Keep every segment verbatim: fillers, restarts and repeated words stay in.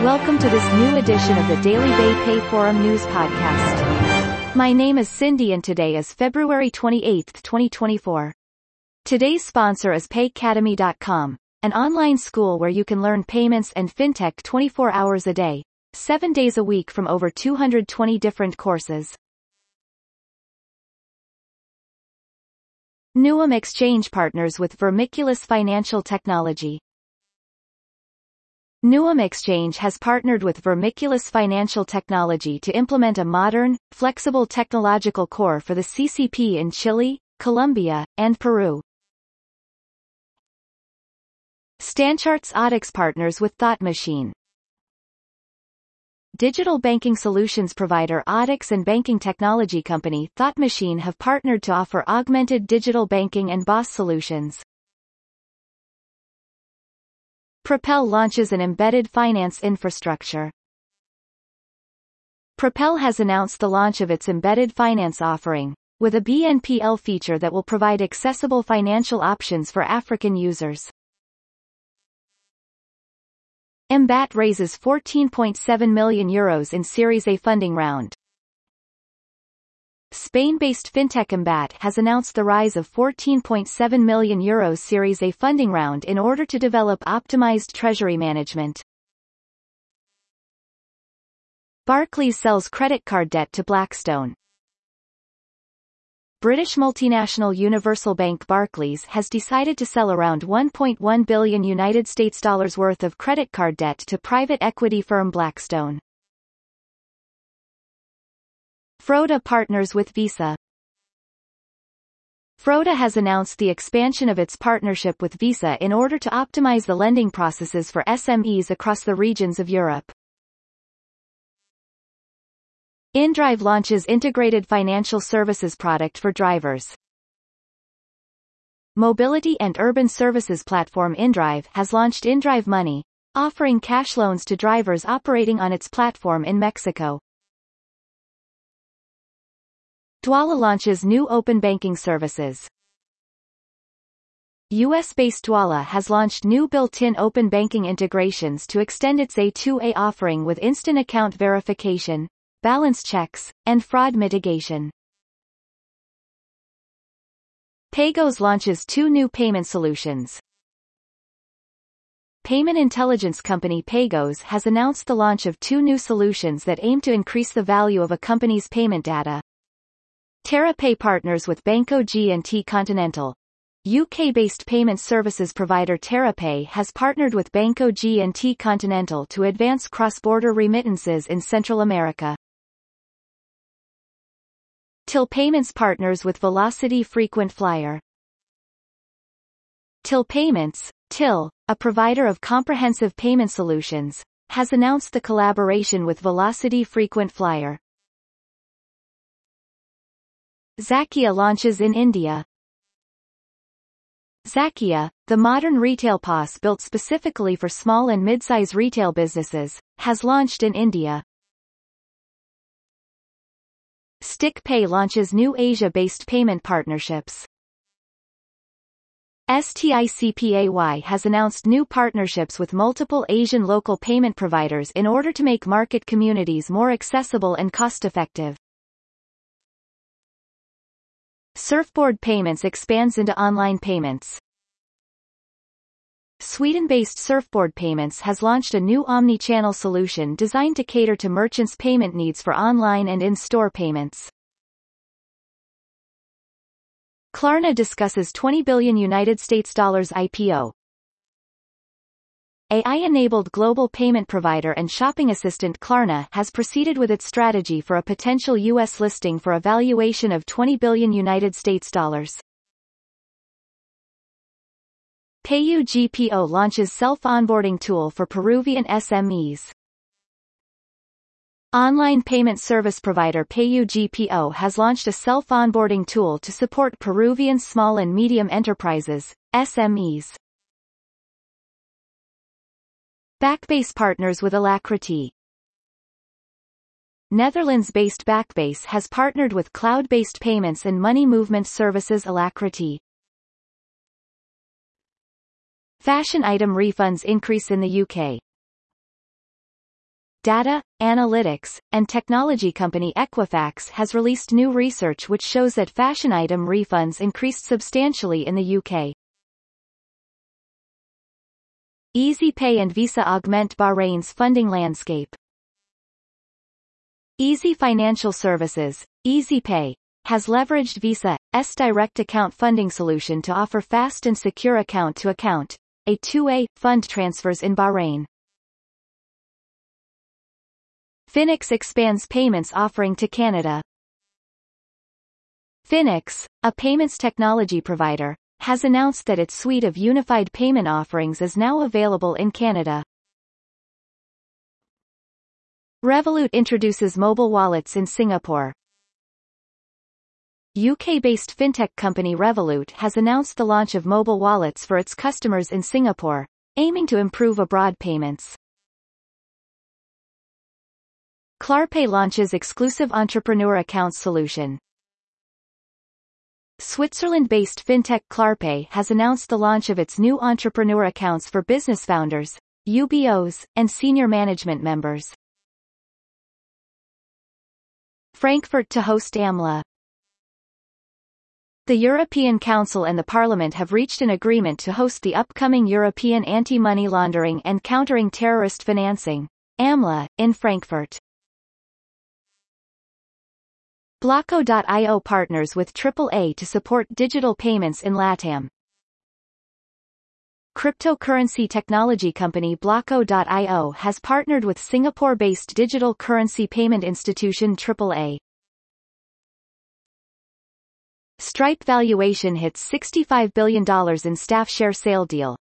Welcome to this new edition of the Daily Bay Pay Forum News Podcast. My name is Cindy and today is February twenty-eighth, twenty twenty-four. Today's sponsor is pay cademy dot com, an online school where you can learn payments and fintech twenty-four hours a day, seven days a week from over two hundred twenty different courses. Nuam Exchange partners with Vermiculus Financial Technology. Nuam Exchange has partnered with Vermiculus Financial Technology to implement a modern, flexible technological core for the C C P in Chile, Colombia, and Peru. StanChart's Audix partners with Thought Machine. Digital banking solutions provider Audix and banking technology company Thought Machine have partnered to offer augmented digital banking and B O S solutions. Propel launches an embedded finance infrastructure. Propel has announced the launch of its embedded finance offering, with a B N P L feature that will provide accessible financial options for African users. Embat raises fourteen point seven million euros in Series A funding round. Spain-based fintech Embat has announced the rise of fourteen point seven million euros Series A funding round in order to develop optimized treasury management. Barclays sells credit card debt to Blackstone. British multinational Universal Bank Barclays has decided to sell around one point one billion United States dollars worth of credit card debt to private equity firm Blackstone. Froda partners with Visa. Froda has announced the expansion of its partnership with Visa in order to optimize the lending processes for S M Es across the regions of Europe. InDrive launches integrated financial services product for drivers. Mobility and urban services platform InDrive has launched InDrive Money, offering cash loans to drivers operating on its platform in Mexico. Dwolla launches new open banking services. U S-based Dwolla has launched new built-in open banking integrations to extend its A two A offering with instant account verification, balance checks, and fraud mitigation. Paygoes launches two new payment solutions. Payment intelligence company Paygoes has announced the launch of two new solutions that aim to increase the value of a company's payment data. TerraPay partners with Banco G and T Continental. U K-based payment services provider TerraPay has partnered with Banco G and T Continental to advance cross-border remittances in Central America. Till Payments partners with Velocity Frequent Flyer. Till Payments, Till, a provider of comprehensive payment solutions, has announced the collaboration with Velocity Frequent Flyer. Zakia launches in India. Zakia, the modern retail P O S built specifically for small and mid-size retail businesses, has launched in India. StickPay launches new Asia-based payment partnerships. STICPAY has announced new partnerships with multiple Asian local payment providers in order to make market communities more accessible and cost-effective. Surfboard Payments expands into online payments. Sweden-based Surfboard Payments has launched a new omni-channel solution designed to cater to merchants' payment needs for online and in-store payments. Klarna discusses twenty billion United States dollars I P O. A I-enabled global payment provider and shopping assistant Klarna has proceeded with its strategy for a potential U S listing for a valuation of twenty billion United States dollars. PayuGPO launches self-onboarding tool for Peruvian S M Es. Online payment service provider PayuGPO has launched a self-onboarding tool to support Peruvian small and medium enterprises, S M Es. Backbase partners with Alacrity. Netherlands-based Backbase has partnered with cloud-based payments and money movement services Alacrity. Fashion item refunds increase in the U K. Data, analytics, and technology company Equifax has released new research which shows that fashion item refunds increased substantially in the U K. EasyPay and Visa augment Bahrain's funding landscape. Easy Financial Services, EasyPay, has leveraged Visa's direct account funding solution to offer fast and secure account-to-account, a two-way, fund transfers in Bahrain. Finix expands payments offering to Canada. Finix, a payments technology provider, has announced that its suite of unified payment offerings is now available in Canada. Revolut introduces mobile wallets in Singapore. U K-based fintech company Revolut has announced the launch of mobile wallets for its customers in Singapore, aiming to improve abroad payments. Klarpay launches exclusive entrepreneur accounts solution. Switzerland-based fintech Klarpay has announced the launch of its new entrepreneur accounts for business founders, U B Os, and senior management members. Frankfurt to host AMLA. The European Council and the Parliament have reached an agreement to host the upcoming European Anti-Money Laundering and Countering Terrorist Financing, AMLA, in Frankfurt. Blocko dot i o partners with triple A to support digital payments in LATAM. Cryptocurrency technology company Blocko dot i o has partnered with Singapore-based digital currency payment institution triple A. Stripe valuation hits sixty-five billion dollars in staff share sale deal.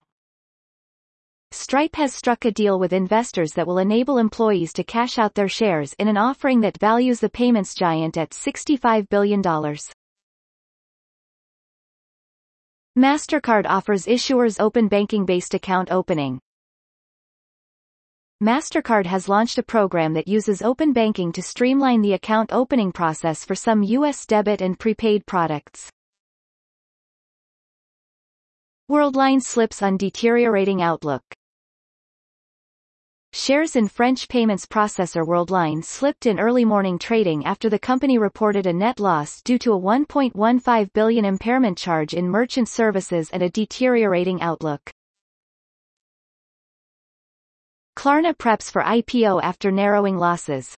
Stripe has struck a deal with investors that will enable employees to cash out their shares in an offering that values the payments giant at sixty-five billion dollars. MasterCard offers issuers open banking-based account opening. MasterCard has launched a program that uses open banking to streamline the account opening process for some U S debit and prepaid products. Worldline slips on deteriorating outlook. Shares in French payments processor Worldline slipped in early morning trading after the company reported a net loss due to a one point one five billion dollars impairment charge in merchant services and a deteriorating outlook. Klarna preps for I P O after narrowing losses.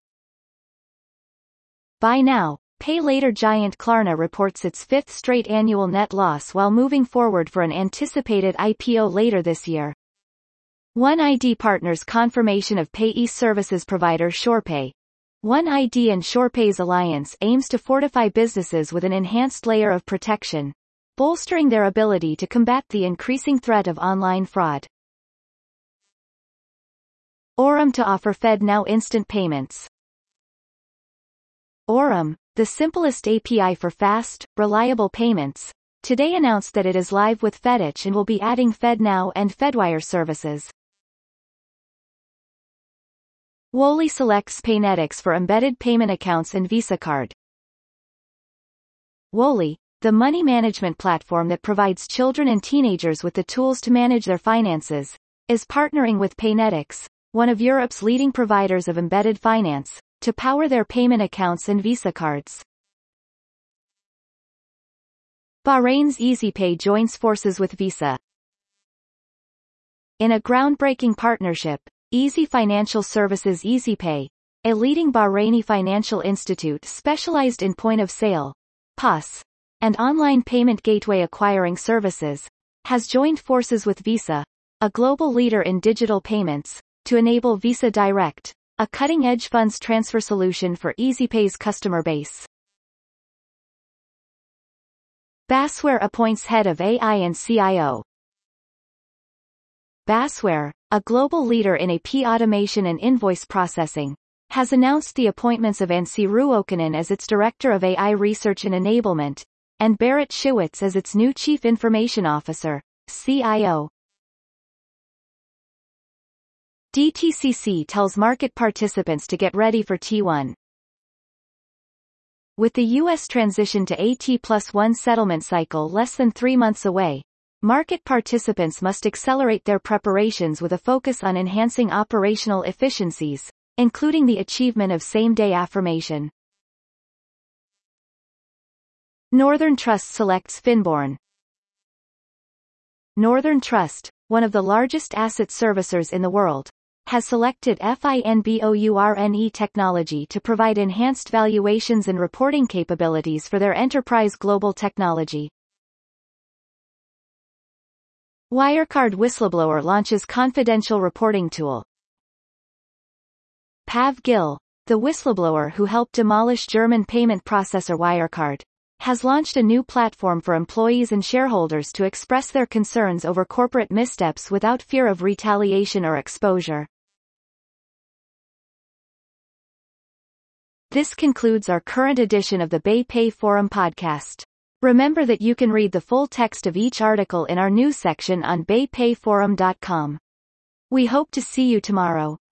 Buy now, pay later giant Klarna reports its fifth straight annual net loss while moving forward for an anticipated I P O later this year. One I D partners confirmation of payee services provider SurePay. One I D and SurePay's alliance aims to fortify businesses with an enhanced layer of protection, bolstering their ability to combat the increasing threat of online fraud. Aurum to offer FedNow instant payments. Aurum, the simplest A P I for fast, reliable payments, today announced that it is live with FedEch and will be adding FedNow and Fedwire services. Wholly selects Paynetics for embedded payment accounts and Visa card. Wholly, the money management platform that provides children and teenagers with the tools to manage their finances, is partnering with Paynetics, one of Europe's leading providers of embedded finance, to power their payment accounts and Visa cards. Bahrain's EasyPay joins forces with Visa. In a groundbreaking partnership, Easy Financial Services EasyPay, a leading Bahraini financial institute specialized in point-of-sale, P O S, and online payment gateway acquiring services, has joined forces with Visa, a global leader in digital payments, to enable Visa Direct, a cutting-edge funds transfer solution for EasyPay's customer base. Basware appoints head of A I and C I O. Basware, a global leader in A P automation and invoice processing, has announced the appointments of Anssi Ruokonen as its Director of A I Research and Enablement, and Barrett Shiwitz as its new Chief Information Officer, C I O. D T C C tells market participants to get ready for T one. With the U S transition to a T plus one settlement cycle less than three months away, market participants must accelerate their preparations with a focus on enhancing operational efficiencies, including the achievement of same-day affirmation. Northern Trust selects Finborn. Northern Trust, one of the largest asset servicers in the world, has selected Finborn technology to provide enhanced valuations and reporting capabilities for their enterprise global technology. Wirecard whistleblower launches confidential reporting tool. Pav Gill, the whistleblower who helped demolish German payment processor Wirecard, has launched a new platform for employees and shareholders to express their concerns over corporate missteps without fear of retaliation or exposure. This concludes our current edition of the BayPay Forum podcast. Remember that you can read the full text of each article in our news section on bay pay forum dot com. We hope to see you tomorrow.